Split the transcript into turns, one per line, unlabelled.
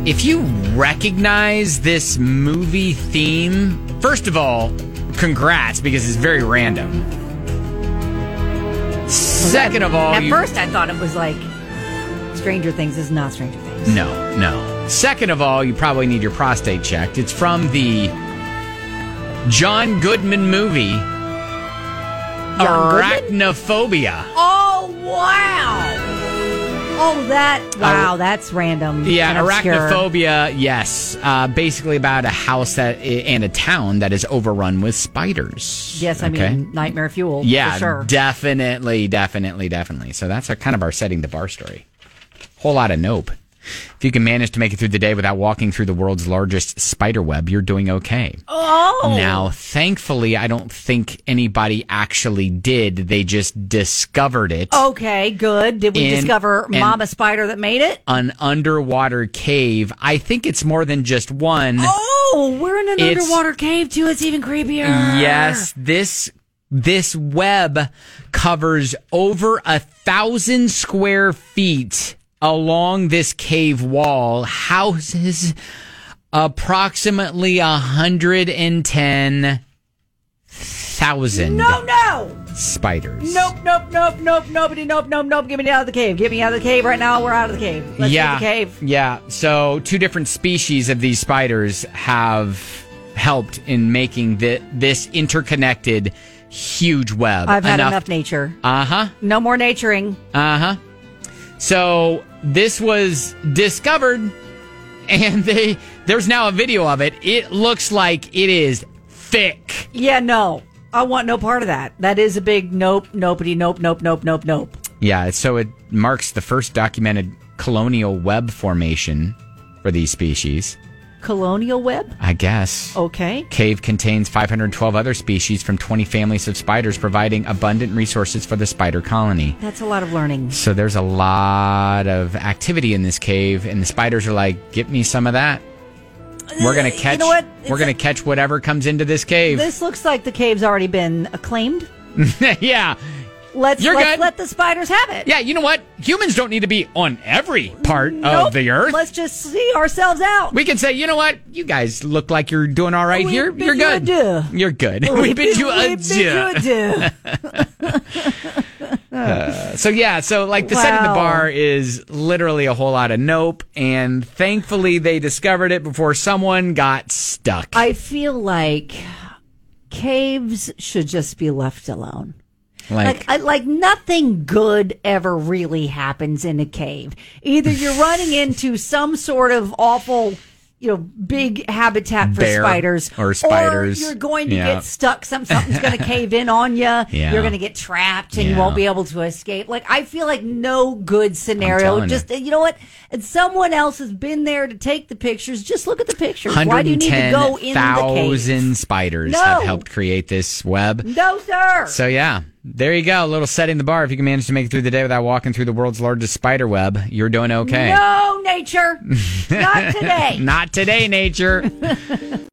If you recognize this movie theme, first of all, congrats, because it's very random. Second of all,
at first I thought it was like Stranger Things is not Stranger Things.
No. Second of all, you probably need your prostate checked. It's from the John Goodman movie, Arachnophobia.
Oh, wow. That's random.
Yeah, Arachnophobia, yes. Basically about a house and a town that is overrun with spiders.
Yes, I mean, nightmare fuel,
yeah,
for sure.
Definitely. So that's kind of our setting the bar story. Whole lot of nope. If you can manage to make it through the day without walking through the world's largest spider web, you're doing okay.
Oh!
Now, thankfully, I don't think anybody actually did. They just discovered it.
Okay, good. Did we discover Mama Spider that made it?
An underwater cave. I think it's more than just one.
Oh, we're in an underwater cave, too. It's even creepier.
Yes, this web covers over 1,000 square feet along this cave wall, houses approximately 110,000 spiders.
Nope. Get me out of the cave. Get me out of the cave right now. We're out of the cave. Let's get the cave.
Yeah. So 2 different species of these spiders have helped in making this interconnected huge web.
I've had enough nature.
Uh-huh.
No more naturing.
Uh-huh. So this was discovered, and there's now a video of it. It looks like it is thick.
Yeah, no. I want no part of that. That is a big nope.
Yeah, so it marks the first documented colonial web formation for these species.
Colonial web?
I guess.
Okay.
Cave contains 512 other species from 20 families of spiders, providing abundant resources for the spider colony.
That's a lot of learning.
So there's a lot of activity in this cave, and the spiders are like, "Get me some of that. We're gonna catch.
You know what?
We're gonna catch whatever comes into this cave."
This looks like the cave's already been acclaimed.
Yeah.
Let's let the spiders have it.
Yeah, you know what? Humans don't need to be on every part of the earth.
Let's just see ourselves out.
We can say, you know what? You guys look like you're doing all right here. You're good. You're good. We bid you adieu. So the setting the bar is literally a whole lot of nope, and thankfully they discovered it before someone got stuck.
I feel like caves should just be left alone. Like nothing good ever really happens in a cave. Either you're running into some sort of awful, big habitat for spiders,
or
you're going to get stuck. Something's going to cave in on you.
Yeah.
You're going to get trapped, and you won't be able to escape. Like, I feel like no good scenario. Just you know what? And someone else has been there to take the pictures. Just look at the pictures. Why do you need to go in the cave?
110,000 spiders have helped create this web.
No, sir.
So yeah. There you go. A little setting the bar. If you can manage to make it through the day without walking through the world's largest spider web, you're doing okay.
No, nature. Not today.
Not today, nature.